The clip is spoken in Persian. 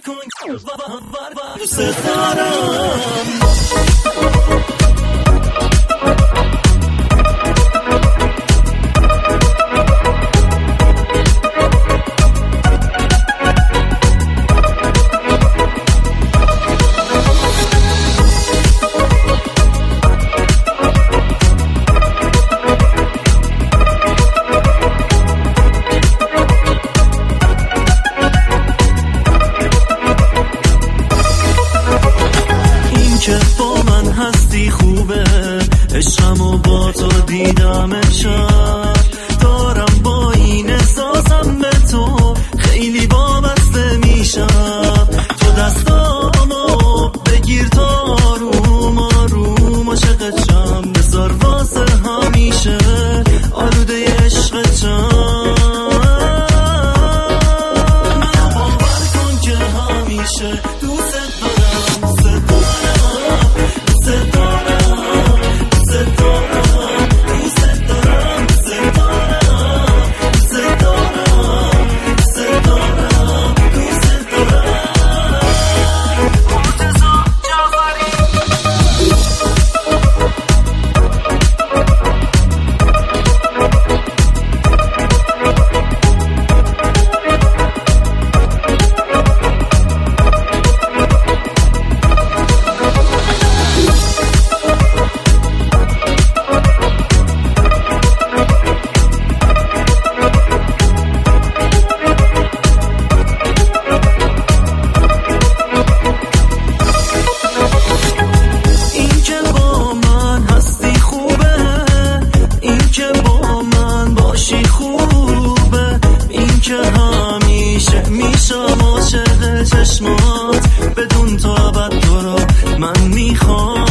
کن دوست دارم. که با من هستی خوبه، عشقمو با تو دیدم امشب، دارم با این احساسم به تو خیلی وابسته میشم. تو دستامو بگیر تا آروم آروم عاشقت شم، بذار واسه همیشه آلوده عشقتم. منو باور کن که همیشه دوست دارم. همیشه میشم عاشق چشمات، بدون تو ابد تو رو من میخوام.